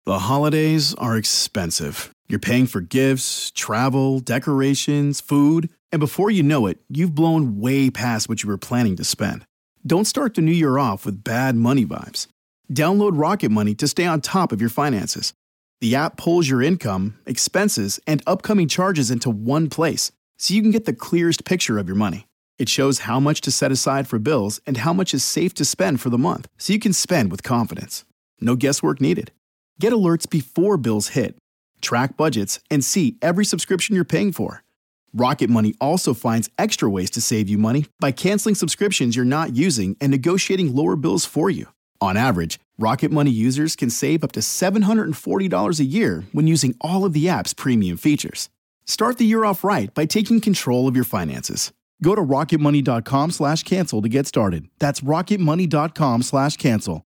The holidays are expensive. You're paying for gifts, travel, decorations, food, and before you know it, you've blown way past what you were planning to spend. Don't start the new year off with bad money vibes. Download Rocket Money to stay on top of your finances. The app pulls your income, expenses, and upcoming charges into one place, so you can get the clearest picture of your money. It shows how much to set aside for bills and how much is safe to spend for the month, so you can spend with confidence. No guesswork needed. Get alerts before bills hit. Track budgets and see every subscription you're paying for. Rocket Money also finds extra ways to save you money by canceling subscriptions you're not using and negotiating lower bills for you. On average, Rocket Money users can save up to $740 a year when using all of the app's premium features. Start the year off right by taking control of your finances. Go to rocketmoney.com/cancel to get started. That's rocketmoney.com/cancel.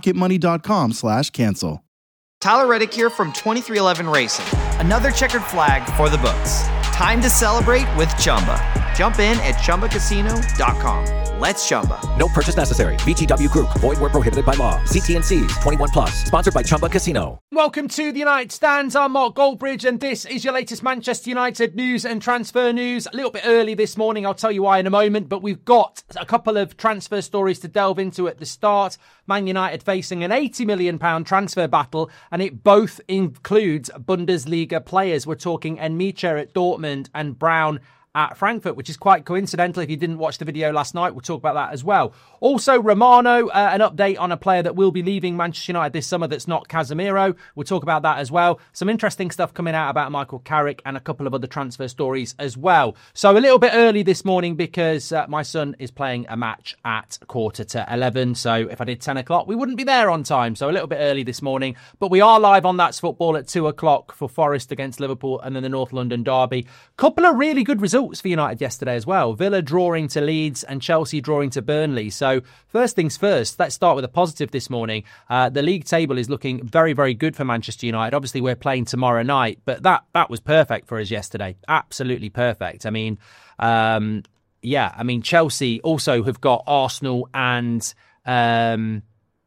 rocketmoney.com/cancel. Tyler Reddick here from 23XI Racing. Another checkered flag for the books. Time to celebrate with Chumba. Jump in at ChumbaCasino.com. Let's Chumba. No purchase necessary. VGW Group. Void where prohibited by law. See T&Cs. 21 plus. Sponsored by Chumba Casino. Welcome to the United Stands. I'm Mark Goldbridge, and this is your latest Manchester United news and transfer news. A little bit early this morning. I'll tell you why in a moment, but we've got a couple of transfer stories to delve into at the start. Man United facing an £80 million transfer battle, and it both includes Bundesliga players. We're talking Enmiche at Dortmund and Brown at Frankfurt, which is quite coincidental. If you didn't watch the video last night, we'll talk about that as well. Also, Romano, an update on a player that will be leaving Manchester United this summer that's not Casemiro. We'll talk about that as well. Some interesting stuff coming out about Michael Carrick and a couple of other transfer stories as well. So a little bit early this morning because my son is playing a match at 11:15. So if I did 10 o'clock, we wouldn't be there on time. So a little bit early this morning. But we are live on That's Football at 2 o'clock for Forest against Liverpool and then the North London derby. Couple of really good results for United yesterday as well. Villa drawing to Leeds and Chelsea drawing to Burnley. So first things first, let's start with a positive this morning. The league table is looking very, very good for Manchester United. Obviously, we're playing tomorrow night, but that was perfect for us yesterday. Absolutely perfect. I mean, Chelsea also have got Arsenal and who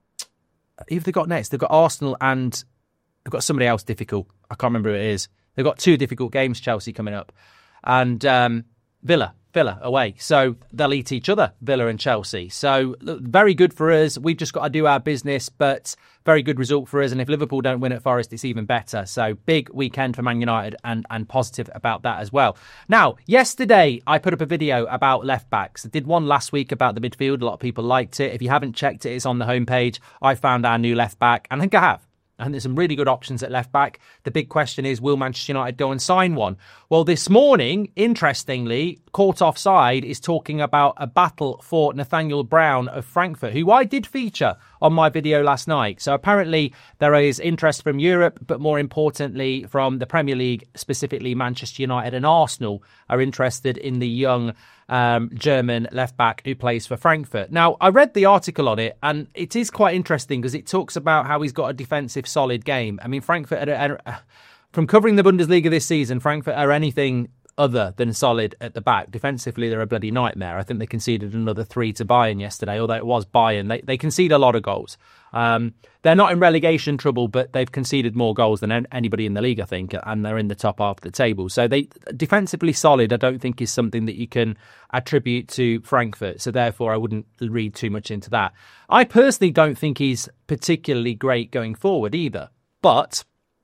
have they got next? They've got Arsenal and they've got somebody else difficult. I can't remember who it is. They've got two difficult games, Chelsea, coming up. And Villa away. So they'll eat each other, Villa and Chelsea. So look, very good for us. We've just got to do our business, but very good result for us. And if Liverpool don't win at Forest, it's even better. So big weekend for Man United and positive about that as well. Now, yesterday, I put up a video about left backs. I did one last week about the midfield. A lot of people liked it. If you haven't checked it, it's on the homepage. I found our new left back, and I think I have. And there's some really good options at left back. The big question is, will Manchester United go and sign one? Well, this morning, interestingly, Caught Offside is talking about a battle for Nathaniel Brown of Frankfurt, who I did feature on my video last night. So apparently there is interest from Europe, but more importantly from the Premier League, specifically Manchester United and Arsenal are interested in the young German left-back who plays for Frankfurt. Now, I read the article on it, and it is quite interesting because it talks about how he's got a defensive solid game. I mean, Frankfurt, from covering the Bundesliga this season, Frankfurt are anything other than solid at the back. Defensively, they're a bloody nightmare. I think they conceded another 3 to Bayern yesterday, although it was Bayern. They concede a lot of goals. They're not in relegation trouble, but they've conceded more goals than anybody in the league, I think, and they're in the top half of the table. So they defensively solid, I don't think is something that you can attribute to Frankfurt. So therefore, I wouldn't read too much into that. I personally don't think he's particularly great going forward either, but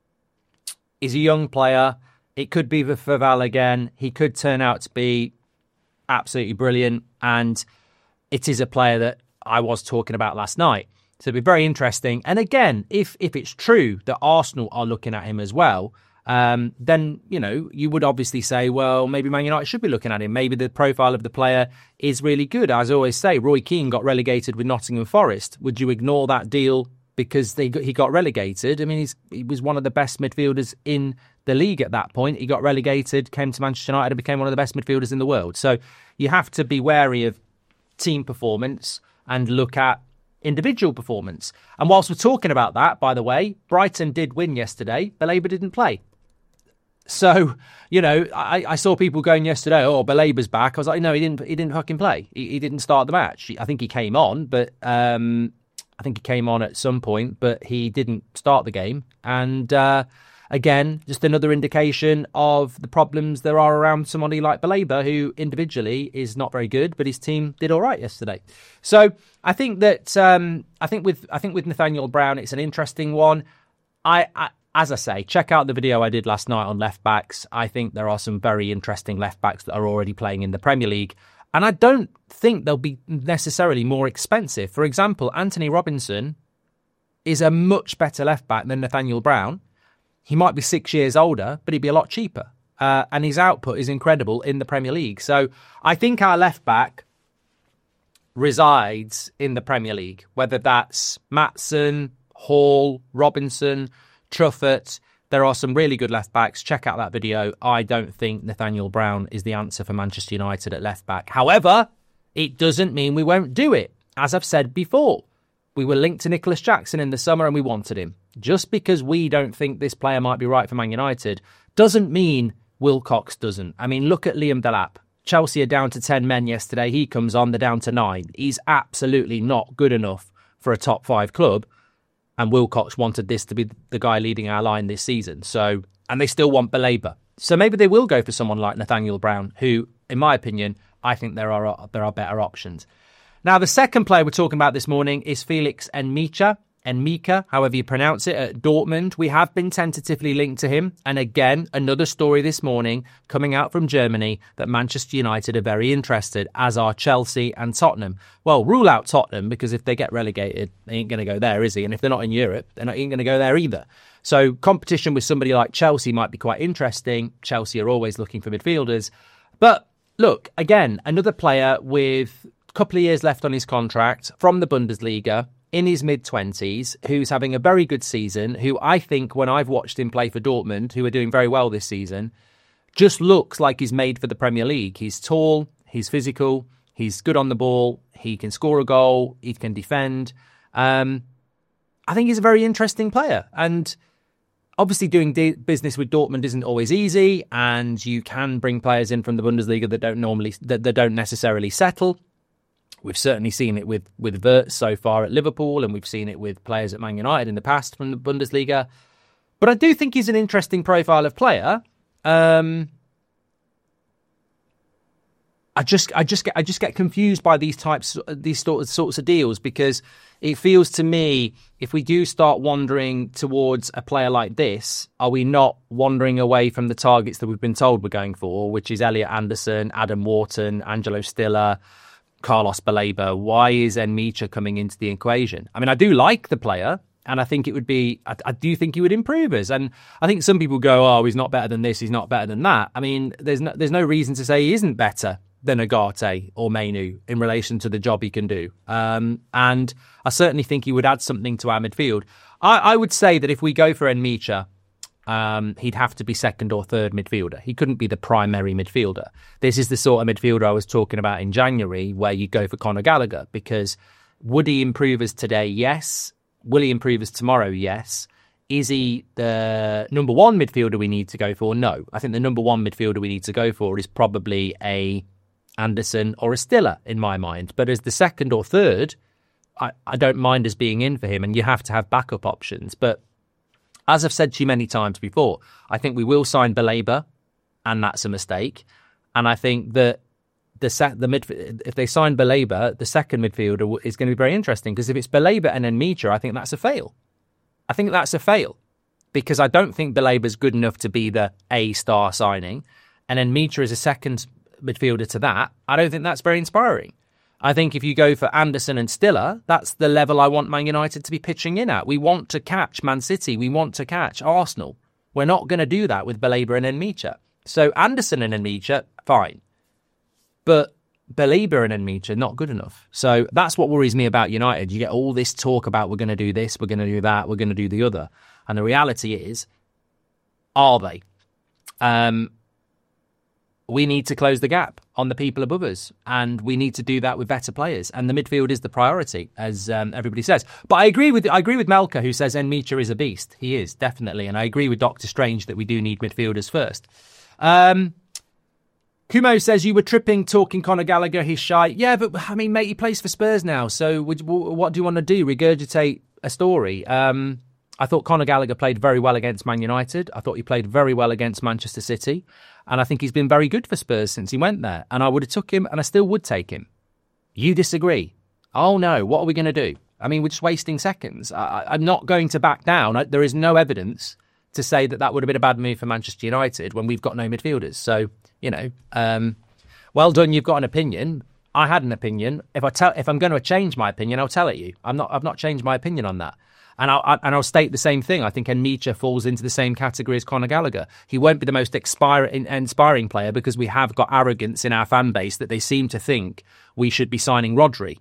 he's a young player. It could be for Val again. He could turn out to be absolutely brilliant, and it is a player that I was talking about last night. So it'd be very interesting. And again, if it's true that Arsenal are looking at him as well, then, you know, you would obviously say, well, maybe Man United should be looking at him. Maybe the profile of the player is really good. As I always say, Roy Keane got relegated with Nottingham Forest. Would you ignore that deal because he got relegated? I mean, he was one of the best midfielders in the league at that point. He got relegated, came to Manchester United and became one of the best midfielders in the world. So you have to be wary of team performance and look at individual performance. And whilst we're talking about that, by the way, Brighton did win yesterday. Baleba didn't play. So, you know, I saw people going yesterday, oh, Baleba's back. I was like, no, he didn't fucking play. He didn't start the match. I think he came on, but I think he came on at some point, but he didn't start the game. And again, just another indication of the problems there are around somebody like Baleba, who individually is not very good, but his team did all right yesterday. So I think that I think with Nathaniel Brown, it's an interesting one. As I say, check out the video I did last night on left backs. I think there are some very interesting left backs that are already playing in the Premier League. And I don't think they'll be necessarily more expensive. For example, Anthony Robinson is a much better left back than Nathaniel Brown. He might be 6 years older, but he'd be a lot cheaper. And his output is incredible in the Premier League. So I think our left back resides in the Premier League, whether that's Maatsen, Hall, Robinson, Truffert. There are some really good left backs. Check out that video. I don't think Nathaniel Brown is the answer for Manchester United at left back. However, it doesn't mean we won't do it. As I've said before, we were linked to Nicholas Jackson in the summer and we wanted him. Just because we don't think this player might be right for Man United doesn't mean Wilcox doesn't. I mean, look at Liam Delap. Chelsea are down to 10 men yesterday. He comes on, they're down to 9. He's absolutely not good enough for a top 5 club. And Wilcox wanted this to be the guy leading our line this season. So, and they still want Baleba. So maybe they will go for someone like Nathaniel Brown, who, in my opinion, I think there are better options. Now, the second player we're talking about this morning is Felix Enmika, however you pronounce it, at Dortmund. We have been tentatively linked to him. And again, another story this morning coming out from Germany that Manchester United are very interested, as are Chelsea and Tottenham. Well, rule out Tottenham, because if they get relegated, they ain't going to go there, is he? And if they're not in Europe, they're not even going to go there either. So competition with somebody like Chelsea might be quite interesting. Chelsea are always looking for midfielders. But look, again, another player with a couple of years left on his contract from the Bundesliga, in his mid-20s, who's having a very good season, who I think, when I've watched him play for Dortmund, who are doing very well this season, just looks like he's made for the Premier League. He's tall, he's physical, he's good on the ball, he can score a goal, he can defend. I think he's a very interesting player. And obviously doing business with Dortmund isn't always easy, and you can bring players in from the Bundesliga that don't necessarily settle. We've certainly seen it with Wirtz so far at Liverpool, and we've seen it with players at Man United in the past from the Bundesliga. But I do think he's an interesting profile of player. I just get confused by these sorts of deals, because it feels to me, if we do start wandering towards a player like this, are we not wandering away from the targets that we've been told we're going for, which is Elliot Anderson, Adam Wharton, Angelo Stiller, Carlos Baleba? Why is Enmika coming into the equation? I mean, I do like the player, and I think it would be, I do think he would improve us. And I think some people go, oh, he's not better than this, he's not better than that. I mean, there's no reason to say he isn't better than Agate or Mainu in relation to the job he can do. And I certainly think he would add something to our midfield. I would say that if we go for Enmika, he'd have to be second or third midfielder. He couldn't be the primary midfielder. This is the sort of midfielder I was talking about in January, where you go for Conor Gallagher, because would he improve us today? Yes. Will he improve us tomorrow? Yes. Is he the number one midfielder we need to go for? No. I think the number one midfielder we need to go for is probably a Anderson or a Stiller in my mind. But as the second or third, I don't mind us being in for him, and you have to have backup options. But as I've said to you many times before, I think we will sign Baleba, and that's a mistake. And I think that if they sign Baleba, the second midfielder is going to be very interesting, because if it's Baleba and Enmika, I think that's a fail. I think that's a fail, because I don't think Baleba is good enough to be the A-star signing, and Enmika is a second midfielder to that. I don't think that's very inspiring. I think if you go for Anderson and Stiller, that's the level I want Man United to be pitching in at. We want to catch Man City. We want to catch Arsenal. We're not going to do that with Baleba and Enmika. So Anderson and Enmika, fine. But Baleba and Enmika, not good enough. So that's what worries me about United. You get all this talk about we're going to do this, we're going to do that, we're going to do the other. And the reality is, are they? We need to close the gap on the people above us, and we need to do that with better players. And the midfield is the priority, as everybody says. But I agree with Melka, who says Enmika is a beast. He is, definitely. And I agree with Dr. Strange that we do need midfielders first. Kumo says, you were tripping talking Conor Gallagher, he's shy. Yeah, but I mean, mate, he plays for Spurs now. So what do you want to do? Regurgitate a story? I thought Conor Gallagher played very well against Man United. I thought he played very well against Manchester City. And I think he's been very good for Spurs since he went there. And I would have took him, and I still would take him. You disagree? Oh no, what are we going to do? I mean, we're just wasting seconds. I'm not going to back down. There is no evidence to say that would have been a bad move for Manchester United when we've got no midfielders. So, well done, you've got an opinion. I had an opinion. If I'm going to change my opinion, I'll tell it you. I've not changed my opinion on that. And I'll state the same thing. I think Enmicha falls into the same category as Conor Gallagher. He won't be the most inspiring player because we have got arrogance in our fan base that they seem to think we should be signing Rodri.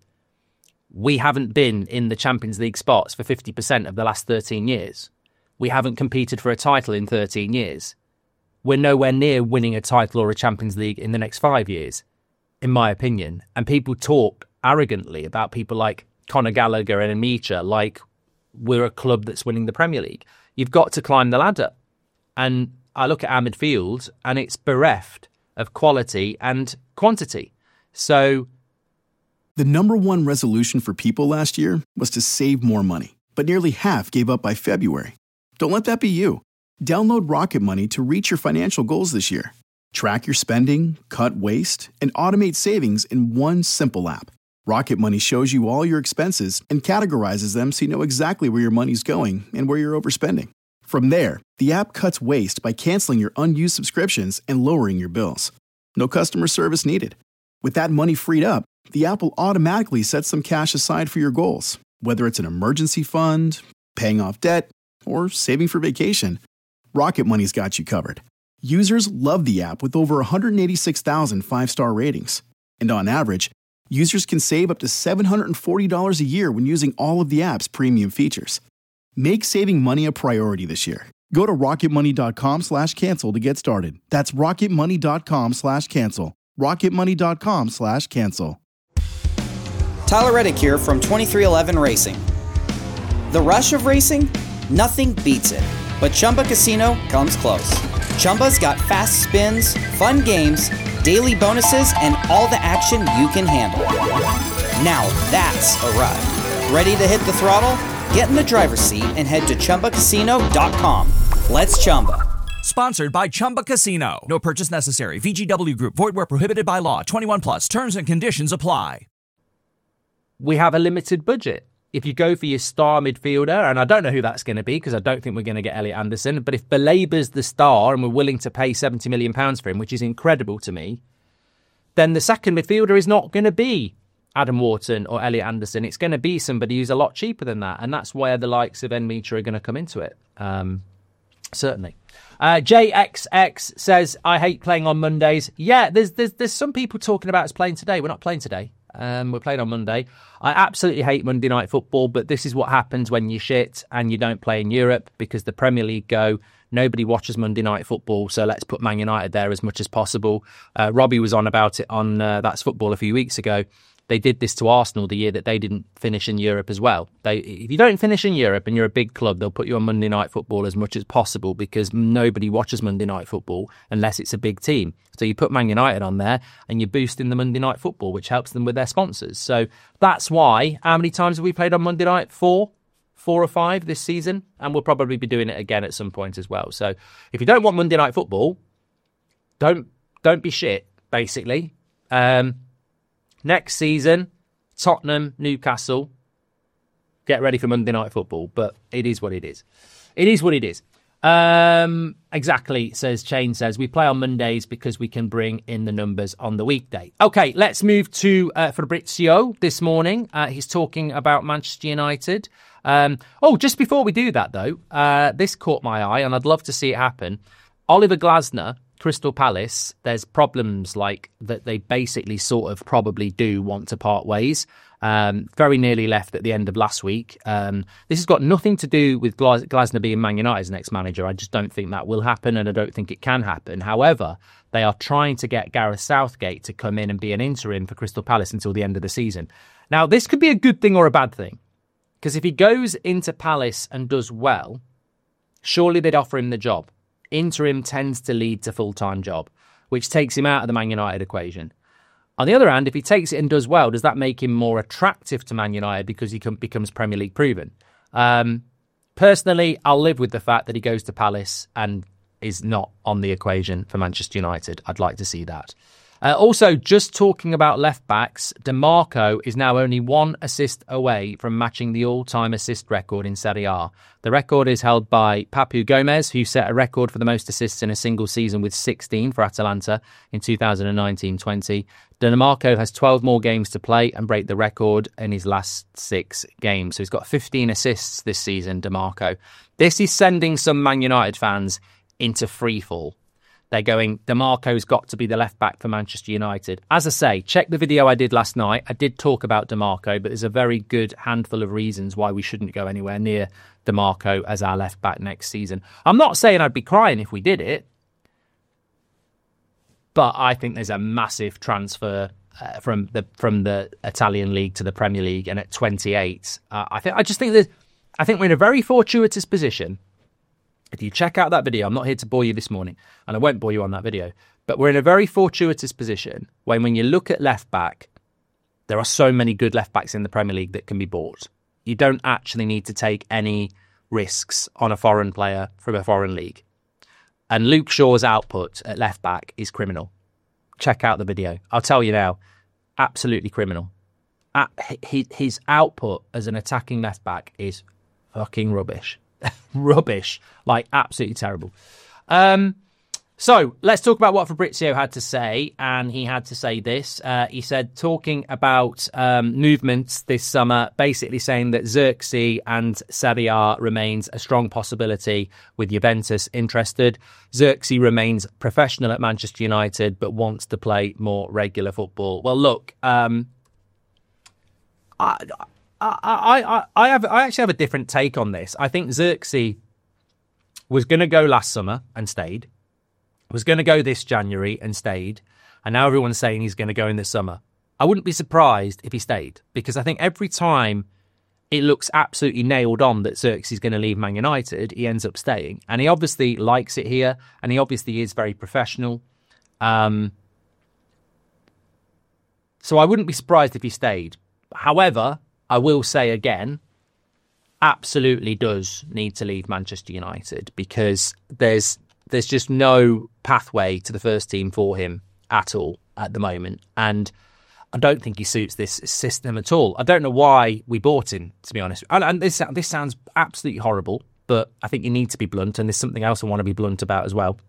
We haven't been in the Champions League spots for 50% of the last 13 years. We haven't competed for a title in 13 years. We're nowhere near winning a title or a Champions League in the next 5 years, in my opinion. And people talk arrogantly about people like Conor Gallagher and Enmicha like we're a club that's winning the Premier League. You've got to climb the ladder. And I look at our midfield and it's bereft of quality and quantity. So the number one resolution for people last year was to save more money, but nearly half gave up by February. Don't let that be you. Download Rocket Money to reach your financial goals this year. Track your spending, cut waste, and automate savings in one simple app. Rocket Money shows you all your expenses and categorizes them so you know exactly where your money's going and where you're overspending. From there, the app cuts waste by canceling your unused subscriptions and lowering your bills. No customer service needed. With that money freed up, the app will automatically set some cash aside for your goals, whether it's an emergency fund, paying off debt, or saving for vacation. Rocket Money's got you covered. Users love the app with over 186,000 five-star ratings. And on average, users can save up to $740 a year when using all of the app's premium features. Make saving money a priority this year. Go to rocketmoney.com/cancel to get started. That's rocketmoney.com/cancel. rocketmoney.com/cancel. Tyler Reddick here from 2311 Racing. The rush of racing? Nothing beats it. But Chumba Casino comes close. Chumba's got fast spins, fun games, daily bonuses, and all the action you can handle. Now that's a ride. Ready to hit the throttle? Get in the driver's seat and head to ChumbaCasino.com. Let's Chumba. Sponsored by Chumba Casino. No purchase necessary. VGW Group. Void where prohibited by law. 21 plus. Terms and conditions apply. We have a limited budget. If you go for your star midfielder, and I don't know who that's going to be because I don't think we're going to get Elliot Anderson, but if Belaber's the star and we're willing to pay £70 million for him, which is incredible to me, then the second midfielder is not going to be Adam Wharton or Elliot Anderson. It's going to be somebody who's a lot cheaper than that, and that's where the likes of Enmicha are going to come into it. Certainly. JXX says, I hate playing on Mondays. Yeah, there's some people talking about us playing today. We're not playing today. We're playing on Monday. I absolutely hate Monday Night Football, but this is what happens when you shit and you don't play in Europe because the Premier League go, nobody watches Monday Night Football, so let's put Man United there as much as possible. Robbie was on about it on That's Football a few weeks ago. They did this to Arsenal the year that they didn't finish in Europe as well. If you don't finish in Europe and you're a big club, they'll put you on Monday Night Football as much as possible because nobody watches Monday Night Football unless it's a big team. So you put Man United on there and you're boosting the Monday Night Football, which helps them with their sponsors. So that's why. How many times have we played on Monday Night? 4 or 5 this season, and we'll probably be doing it again at some point as well. So if you don't want Monday Night Football, don't be shit, basically. Next season, Tottenham, Newcastle. Get ready for Monday Night Football, but it is what it is. It is what it is. Exactly, says Chain says. We play on Mondays because we can bring in the numbers on the weekday. Okay, let's move to Fabrizio this morning. He's talking about Manchester United. Just before we do that, though, this caught my eye, and I'd love to see it happen. Oliver Glasner, Crystal Palace, there's problems like that they basically sort of probably do want to part ways. Very nearly left at the end of last week. This has got nothing to do with Glasner being Man United's next manager. I just don't think that will happen, and I don't think it can happen. However, they are trying to get Gareth Southgate to come in and be an interim for Crystal Palace until the end of the season. Now, this could be a good thing or a bad thing, because if he goes into Palace and does well, surely they'd offer him the job. Interim tends to lead to full-time job, which takes him out of the Man United equation. On the other hand, if he takes it and does well, does that make him more attractive to Man United because he becomes Premier League proven? Personally, I'll live with the fact that he goes to Palace and is not on the equation for Manchester United. I'd like to see that. Also, just talking about left-backs, DiMarco is now only 1 assist away from matching the all-time assist record in Serie A. The record is held by Papu Gomez, who set a record for the most assists in a single season with 16 for Atalanta in 2019-20. DiMarco has 12 more games to play and break the record in his last 6 games. So he's got 15 assists this season, DiMarco. This is sending some Man United fans into freefall. They're going, DiMarco's got to be the left-back for Manchester United. As I say, check the video I did last night. I did talk about DiMarco, but there's a very good handful of reasons why we shouldn't go anywhere near DiMarco as our left-back next season. I'm not saying I'd be crying if we did it, but I think there's a massive transfer from the Italian league to the Premier League, and at 28, I think we're in a very fortuitous position. If you check out that video, I'm not here to bore you this morning, and I won't bore you on that video, but we're in a very fortuitous position when you look at left-back, there are so many good left-backs in the Premier League that can be bought. You don't actually need to take any risks on a foreign player from a foreign league. And Luke Shaw's output at left-back is criminal. Check out the video. I'll tell you now, absolutely criminal. His output as an attacking left-back is fucking rubbish. Rubbish, like absolutely terrible. So let's talk about what Fabrizio had to say, and he had to say this. He said, talking about movements this summer, basically saying that Xerxes and Serie A remains a strong possibility with Juventus interested. Xerxes remains professional at Manchester United, but wants to play more regular football. Well, look, I actually have a different take on this. I think Xerxes was going to go last summer and stayed, was going to go this January and stayed, and now everyone's saying he's going to go in this summer. I wouldn't be surprised if he stayed, because I think every time it looks absolutely nailed on that Xerxes is going to leave Man United, he ends up staying. And he obviously likes it here, and he obviously is very professional. So I wouldn't be surprised if he stayed. However, I will say again, absolutely does need to leave Manchester United, because there's just no pathway to the first team for him at all at the moment. And I don't think he suits this system at all. I don't know why we bought him, to be honest. And this sounds absolutely horrible, but I think you need to be blunt, and there's something else I want to be blunt about as well.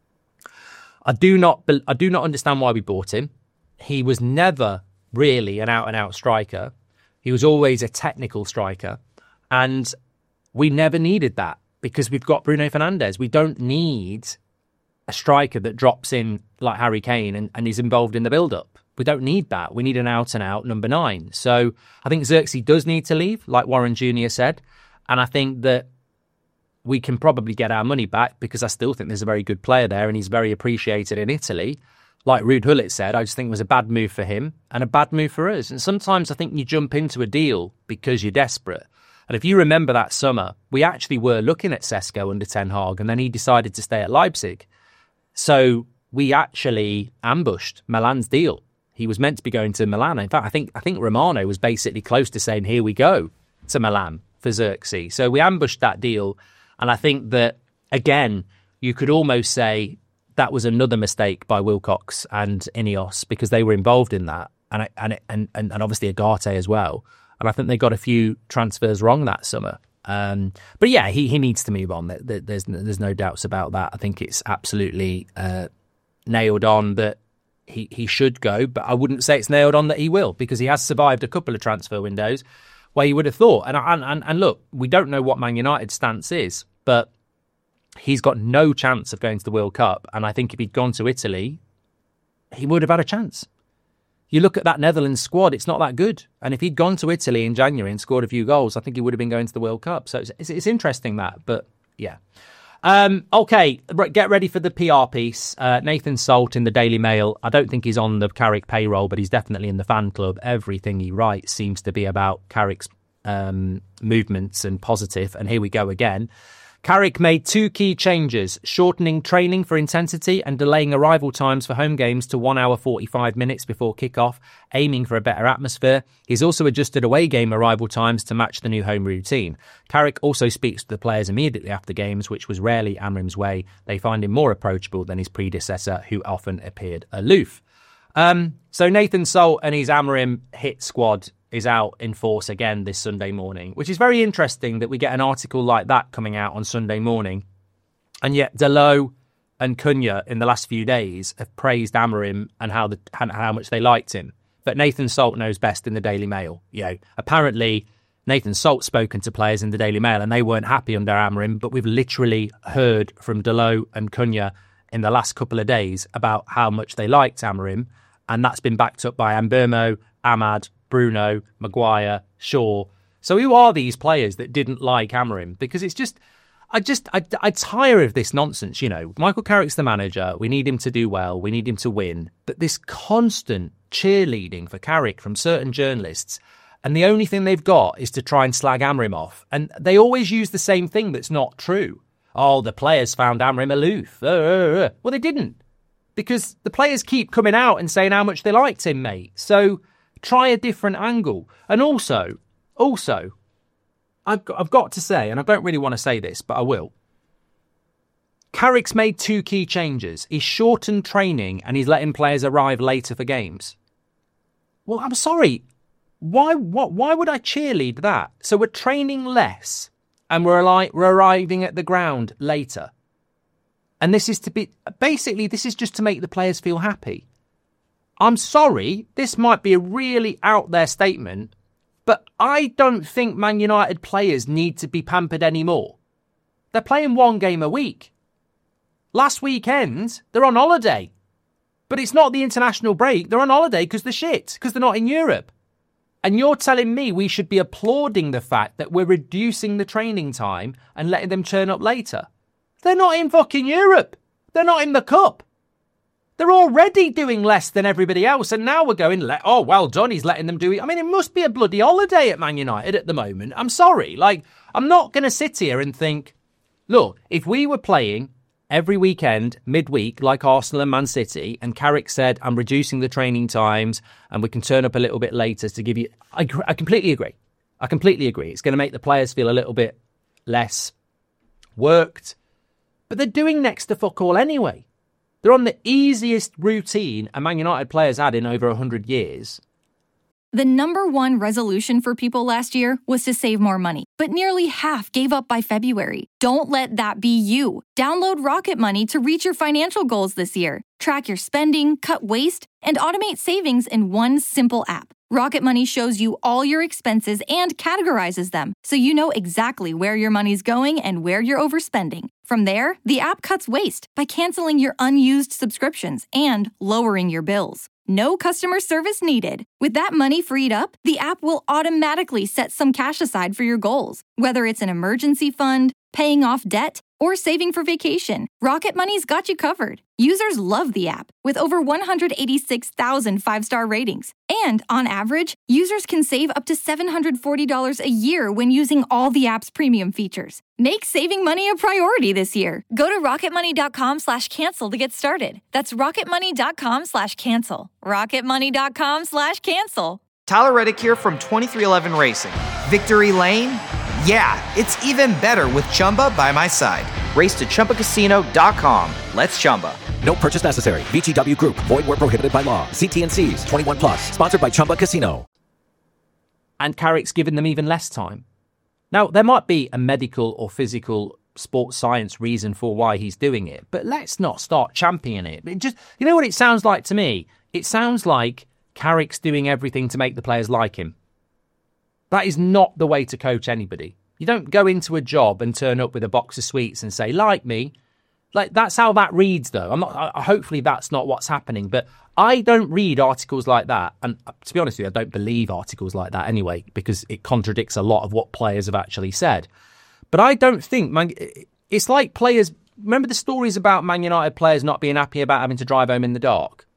I do not understand why we bought him. He was never really an out-and-out striker. He was always a technical striker, and we never needed that because we've got Bruno Fernandes. We don't need a striker that drops in like Harry Kane and is involved in the build-up. We don't need that. We need an out-and-out number 9. So I think Xerxes does need to leave, like Warren Jr. said, and I think that we can probably get our money back, because I still think there's a very good player there and he's very appreciated in Italy. Like Ruud Gullit said, I just think it was a bad move for him and a bad move for us. And sometimes I think you jump into a deal because you're desperate. And if you remember that summer, we actually were looking at Sesko under Ten Hag, and then he decided to stay at Leipzig. So we actually ambushed Milan's deal. He was meant to be going to Milan. In fact, I think Romano was basically close to saying, here we go to Milan for Xerxes. So we ambushed that deal. And I think that, again, you could almost say that was another mistake by Wilcox and Ineos, because they were involved in that, and obviously Agate as well. And I think they got a few transfers wrong that summer. But yeah, he needs to move on. There's no doubts about that. I think it's absolutely nailed on that he should go, but I wouldn't say it's nailed on that he will, because he has survived a couple of transfer windows where you would have thought. And look, we don't know what Man United's stance is, but he's got no chance of going to the World Cup. And I think if he'd gone to Italy, he would have had a chance. You look at that Netherlands squad, it's not that good. And if he'd gone to Italy in January and scored a few goals, I think he would have been going to the World Cup. So it's interesting that, but yeah. Okay, get ready for the PR piece. Nathan Salt in the Daily Mail. I don't think he's on the Carrick payroll, but he's definitely in the fan club. Everything he writes seems to be about Carrick's movements and positive. And here we go again. Carrick made 2 key changes, shortening training for intensity and delaying arrival times for home games to 1 hour 45 minutes before kick-off, aiming for a better atmosphere. He's also adjusted away game arrival times to match the new home routine. Carrick also speaks to the players immediately after games, which was rarely Amrim's way. They find him more approachable than his predecessor, who often appeared aloof. So Nathan Salt and his Amrim hit squad is out in force again this Sunday morning, which is very interesting that we get an article like that coming out on Sunday morning. And yet Delo and Cunha in the last few days have praised Amrim and how much they liked him. But Nathan Salt knows best in the Daily Mail. Apparently Nathan Salt's spoken to players in the Daily Mail and they weren't happy under Amrim, but we've literally heard from Delo and Cunha in the last couple of days about how much they liked Amrim, and that's been backed up by Mbeumo, Ahmad, Bruno, Maguire, Shaw. So who are these players that didn't like Amrim? Because it's just, I tire of this nonsense. Michael Carrick's the manager. We need him to do well. We need him to win. But this constant cheerleading for Carrick from certain journalists, and the only thing they've got is to try and slag Amrim off. And they always use the same thing that's not true. Oh, the players found Amrim aloof. Well, they didn't. Because the players keep coming out and saying how much they liked him, mate. So try a different angle. And also, I've got to say, and I don't really want to say this, but I will. Carrick's made 2 key changes. He's shortened training and he's letting players arrive later for games. Well, I'm sorry. Why would I cheerlead that? So we're training less and we're arriving at the ground later. And this is just to make the players feel happy. I'm sorry, this might be a really out there statement, but I don't think Man United players need to be pampered anymore. They're playing 1 game a week. Last weekend, they're on holiday. But it's not the international break. They're on holiday because they're shit, because they're not in Europe. And you're telling me we should be applauding the fact that we're reducing the training time and letting them turn up later. They're not in fucking Europe. They're not in the Cup. They're already doing less than everybody else, and now we're going, oh, well done, he's letting them do it. I mean, it must be a bloody holiday at Man United at the moment. I'm sorry. I'm not going to sit here and think, look, if we were playing every weekend, midweek, like Arsenal and Man City, and Carrick said, I'm reducing the training times, and we can turn up a little bit later to give you... I completely agree. It's going to make the players feel a little bit less worked. But they're doing next to fuck all anyway. They're on the easiest routine a Man United player's had in over 100 years. The number one resolution for people last year was to save more money, but nearly half gave up by February. Don't let that be you. Download Rocket Money to reach your financial goals this year. Track your spending, cut waste, and automate savings in one simple app. Rocket Money shows you all your expenses and categorizes them, so you know exactly where your money's going and where you're overspending. From there, the app cuts waste by canceling your unused subscriptions and lowering your bills. No customer service needed. With that money freed up, the app will automatically set some cash aside for your goals. Whether it's an emergency fund, paying off debt, or saving for vacation, Rocket Money's got you covered. Users love the app, with over 186,000 five-star ratings. And on average, users can save up to $740 a year when using all the app's premium features. Make saving money a priority this year. Go to rocketmoney.com/cancel to get started. That's rocketmoney.com/cancel. rocketmoney.com/cancel. Tyler Reddick here from 2311 Racing. Victory Lane? Yeah, it's even better with Chumba by my side. Race to ChumbaCasino.com. Let's Chumba. No purchase necessary. VGW Group. Void where prohibited by law. See T&Cs. 21 plus. Sponsored by Chumba Casino. And Carrick's given them even less time. Now, there might be a medical or physical sports science reason for why he's doing it, but let's not start championing it. It just, you know what it sounds like to me? It sounds like Carrick's doing everything to make the players like him. That is not the way to coach anybody. You don't go into a job and turn up with a box of sweets and say, like me. Like, that's how that reads, though. Hopefully that's not what's happening, but I don't read articles like that. And to be honest with you, I don't believe articles like that anyway, because it contradicts a lot of what players have actually said. But I don't think, it's like players, remember the stories about Man United players not being happy about having to drive home in the dark?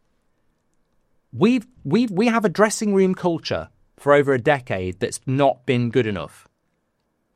We have a dressing room culture for over a decade that's not been good enough.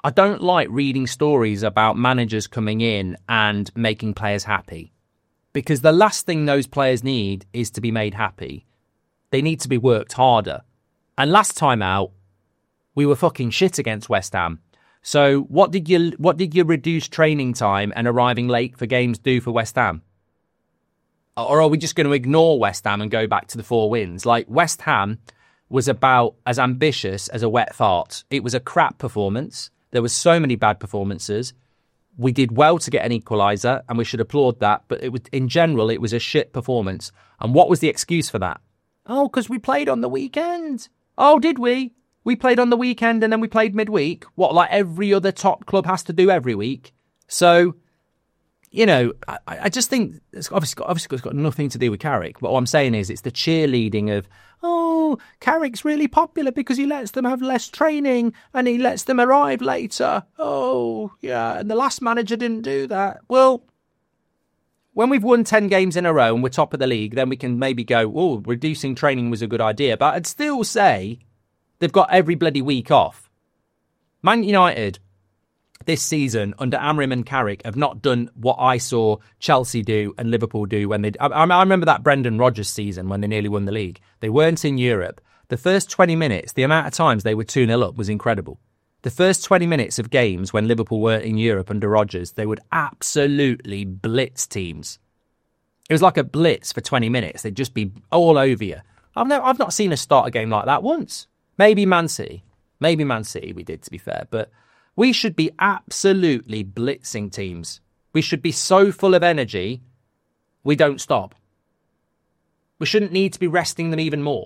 I don't like reading stories about managers coming in and making players happy, because the last thing those players need is to be made happy. They need to be worked harder. And last time out, we were fucking shit against West Ham. So what did your reduced training time and arriving late for games do for West Ham? Or are we just going to ignore West Ham and go back to the 4 wins? Like, West Ham was about as ambitious as a wet fart. It was a crap performance. There were so many bad performances. We did well to get an equaliser, and we should applaud that. But in general, it was a shit performance. And what was the excuse for that? Oh, because we played on the weekend. Oh, did we? We played on the weekend and then we played midweek. What, like every other top club has to do every week? So, you know, I just think it's obviously got nothing to do with Carrick. But what I'm saying is it's the cheerleading of, oh, Carrick's really popular because he lets them have less training and he lets them arrive later. Oh, yeah, and the last manager didn't do that. Well, when we've won 10 games in a row and we're top of the league, then we can maybe go, oh, reducing training was a good idea. But I'd still say they've got every bloody week off. Man United this season under Amrim and Carrick have not done what I saw Chelsea do and Liverpool do when they... I remember that Brendan Rodgers season when they nearly won the league. They weren't in Europe. The first 20 minutes, the amount of times they were 2-0 up was incredible. The first 20 minutes of games when Liverpool weren't in Europe under Rodgers, they would absolutely blitz teams. It was like a blitz for 20 minutes. They'd just be all over you. I've not seen us start a game like that once. Maybe Man City we did, to be fair. But we should be absolutely blitzing teams. We should be so full of energy, we don't stop. We shouldn't need to be resting them even more.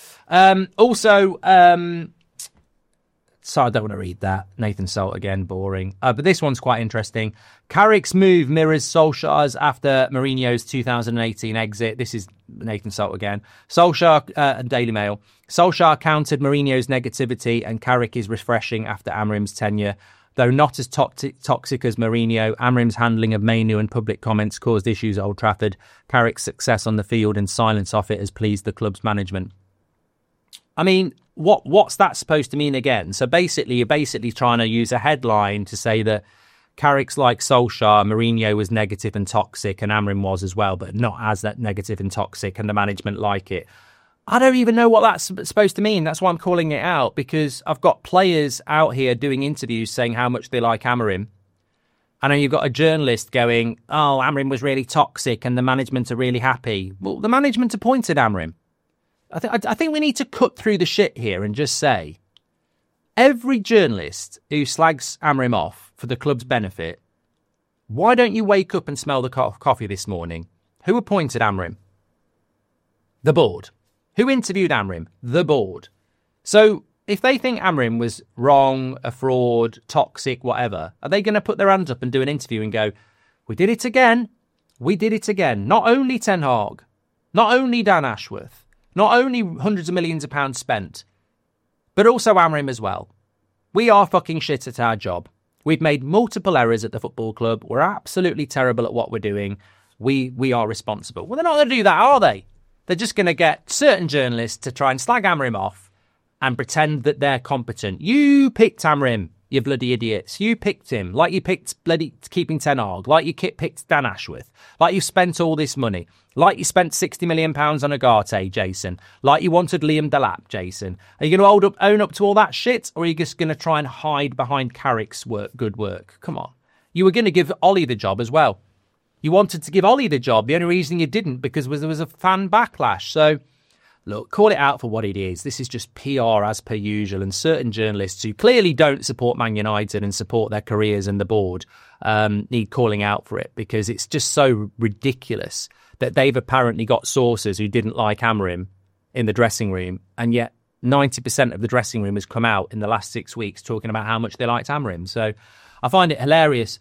So I don't want to read that. Nathan Salt again, boring. But this one's quite interesting. Carrick's move mirrors Solskjaer's after Mourinho's 2018 exit. This is Nathan Salt again. Solskjaer, Daily Mail. Solskjaer countered Mourinho's negativity and Carrick is refreshing after Amrim's tenure. Though not as toxic as Mourinho, Amrim's handling of Mainoo and public comments caused issues at Old Trafford. Carrick's success on the field and silence off it has pleased the club's management. I mean, what's that supposed to mean again? So basically, you're trying to use a headline to say that Carrick's like Solskjaer, Mourinho was negative and toxic, and Amrim was as well, but not as that negative and toxic, and the management like it. I don't even know what that's supposed to mean. That's why I'm calling it out, because I've got players out here doing interviews saying how much they like Amrim. And then you've got a journalist going, oh, Amrim was really toxic and the management are really happy. Well, the management appointed Amrim. I think we need to cut through the shit here and just say, every journalist who slags Amrim off for the club's benefit, why don't you wake up and smell the coffee this morning? Who appointed Amrim? The board. Who interviewed Amrim? The board. So if they think Amrim was wrong, a fraud, toxic, whatever, are they going to put their hands up and do an interview and go, we did it again. We did it again. Not only Ten Hag, not only Dan Ashworth, not only hundreds of millions of pounds spent, but also Amrim as well. We are fucking shit at our job. We've made multiple errors at the football club. We're absolutely terrible at what we're doing. We are responsible. Well, they're not going to do that, are they? They're just going to get certain journalists to try and slag Amrim off and pretend that they're competent. You picked Amrim, you bloody idiots. You picked him, like you picked bloody keeping Ten Hag, like you picked Dan Ashworth, like you spent all this money, like you spent £60 million on Agate, Jason, like you wanted Liam Delap, Jason. Are you going to own up to all that shit, or are you just going to try and hide behind Carrick's good work? Come on. You were going to give Ollie the job as well. You wanted to give Ollie the job. The only reason you didn't because there was a fan backlash. So, look, call it out for what it is. This is just PR as per usual. And certain journalists who clearly don't support Man United and support their careers and the board need calling out for it, because it's just so ridiculous that they've apparently got sources who didn't like Amrim in the dressing room. And yet 90% of the dressing room has come out in the last 6 weeks talking about how much they liked Amrim. So I find it hilarious.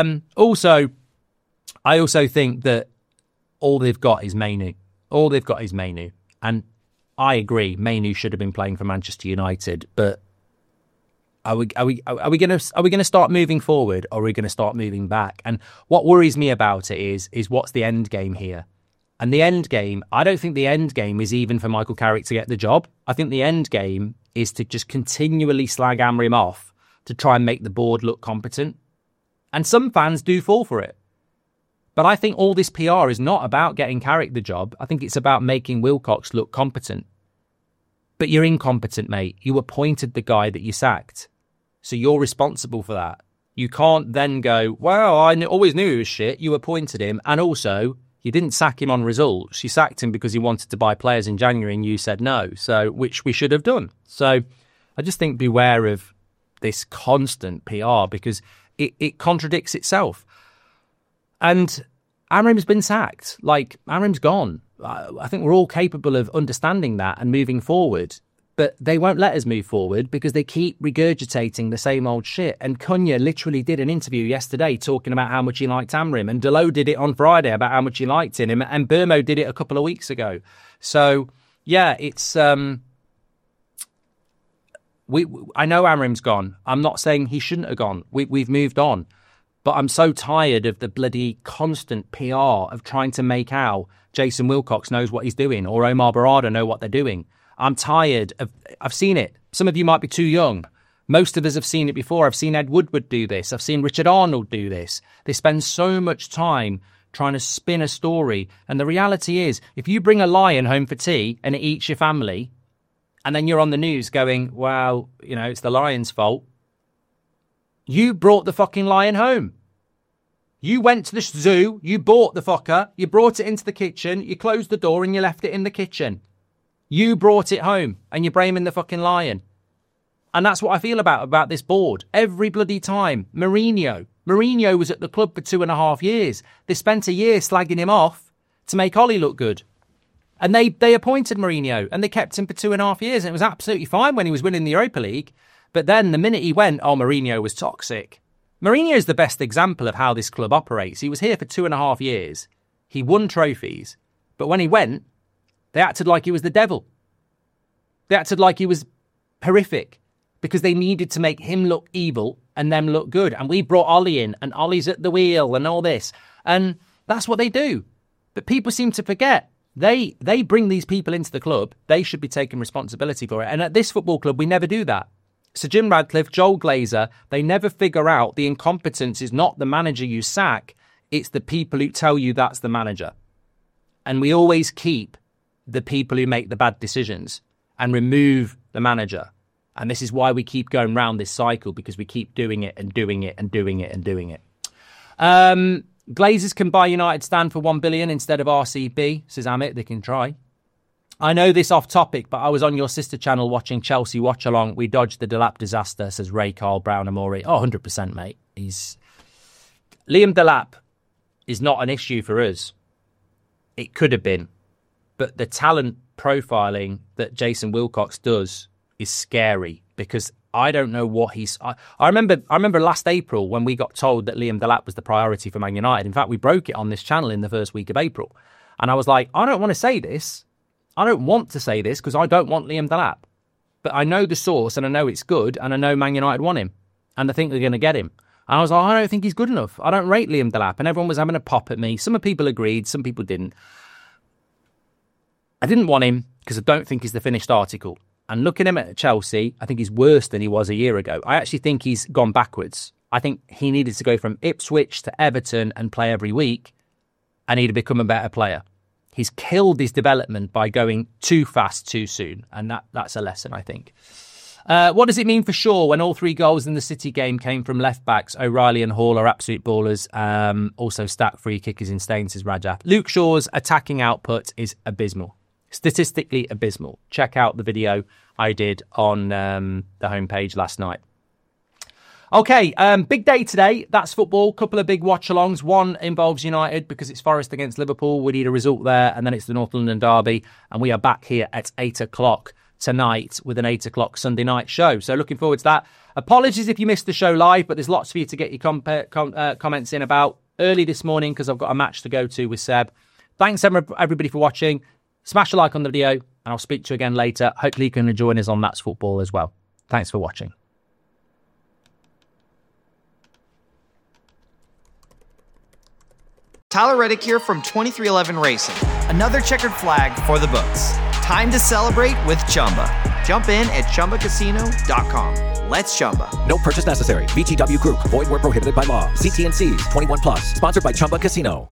I also think that all they've got is Mainoo. All they've got is Mainoo. And I agree, Mainoo should have been playing for Manchester United. But are we going to start moving forward, or are we going to start moving back? And what worries me about it is what's the end game here? And the end game, I don't think the end game is even for Michael Carrick to get the job. I think the end game is to just continually slag Amrim off to try and make the board look competent. And some fans do fall for it. But I think all this PR is not about getting Carrick the job. I think it's about making Wilcox look competent. But you're incompetent, mate. You appointed the guy that you sacked. So you're responsible for that. You can't then go, well, I always knew he was shit. You appointed him. And also, you didn't sack him on results. You sacked him because he wanted to buy players in January and you said no. So, which we should have done. So I just think beware of this constant PR because it contradicts itself. And Amrim's been sacked. Like, Amrim's gone. I think we're all capable of understanding that and moving forward. But they won't let us move forward because they keep regurgitating the same old shit. And Cunha literally did an interview yesterday talking about how much he liked Amrim. And Delo did it on Friday about how much he liked him. And Burmo did it a couple of weeks ago. So, yeah, it's... I know Amrim's gone. I'm not saying he shouldn't have gone. We've moved on. But I'm so tired of the bloody constant PR of trying to make out Jason Wilcox knows what he's doing or Omar Barada know what they're doing. I'm tired of... I've seen it. Some of you might be too young. Most of us have seen it before. I've seen Ed Woodward do this. I've seen Richard Arnold do this. They spend so much time trying to spin a story. And the reality is, if you bring a lion home for tea and it eats your family, and then you're on the news going, well, you know, it's the lion's fault. You brought the fucking lion home. You went to the zoo, you bought the fucker, you brought it into the kitchen, you closed the door and you left it in the kitchen. You brought it home and you're blaming the fucking lion. And that's what I feel about this board. Every bloody time. Mourinho was at the club for 2.5 years. They spent a year slagging him off to make Ollie look good. And they appointed Mourinho and they kept him for 2.5 years. And it was absolutely fine when he was winning the Europa League. But then the minute he went, Mourinho was toxic. Mourinho is the best example of how this club operates. He was here for 2.5 years. He won trophies. But when he went, they acted like he was the devil. They acted like he was horrific because they needed to make him look evil and them look good. And we brought Ollie in and Ollie's at the wheel and all this. And that's what they do. But people seem to forget. They bring these people into the club. They should be taking responsibility for it. And at this football club, we never do that. Sir Jim Radcliffe, Joel Glazer, they never figure out the incompetence is not the manager you sack. It's the people who tell you that's the manager. And we always keep the people who make the bad decisions and remove the manager. And this is why we keep going round this cycle, because we keep doing it and doing it and doing it and doing it. Glazers can buy United stand for 1 billion instead of RCB, says Amit. They can try. I know this off topic, but I was on your sister channel watching Chelsea Watch Along. We dodged the Delap disaster, says Ray Carl Brown Amori. 100%, mate. Liam Delap is not an issue for us. It could have been. But the talent profiling that Jason Wilcox does is scary because I don't know what he's... I remember last April when we got told that Liam Delap was the priority for Man United. In fact, we broke it on this channel in the first week of April. And I was like, I don't want to say this. I don't want to say this because I don't want Liam Delap. But I know the source and I know it's good and I know Man United want him. And I think they're going to get him. And I was like, I don't think he's good enough. I don't rate Liam Delap. And everyone was having a pop at me. Some people agreed, some people didn't. I didn't want him because I don't think he's the finished article. And looking at him at Chelsea, I think he's worse than he was a year ago. I actually think he's gone backwards. I think he needed to go from Ipswich to Everton and play every week and he'd become a better player. He's killed his development by going too fast too soon. And that's a lesson, I think. What does it mean for Shaw when all 3 goals in the City game came from left-backs? O'Reilly and Hall are absolute ballers. Also, stat free kickers in Stain, says Rajaf. Luke Shaw's attacking output is abysmal. Statistically abysmal. Check out the video I did on the homepage last night. Okay, big day today. That's football. Couple of big watch-alongs. One involves United because it's Forest against Liverpool. We need a result there. And then it's the North London derby. And we are back here at 8 o'clock tonight with an 8 o'clock Sunday night show. So looking forward to that. Apologies if you missed the show live, but there's lots for you to get your comments in about early this morning because I've got a match to go to with Seb. Thanks, everybody, for watching. Smash a like on the video, and I'll speak to you again later. Hopefully you can join us on That's Football as well. Thanks for watching. Tyler Reddick here from 2311 Racing. Another checkered flag for the books. Time to celebrate with Chumba. Jump in at ChumbaCasino.com. Let's Chumba. No purchase necessary. VGW Group. Void where prohibited by law. See T&Cs. 21 plus. Sponsored by Chumba Casino.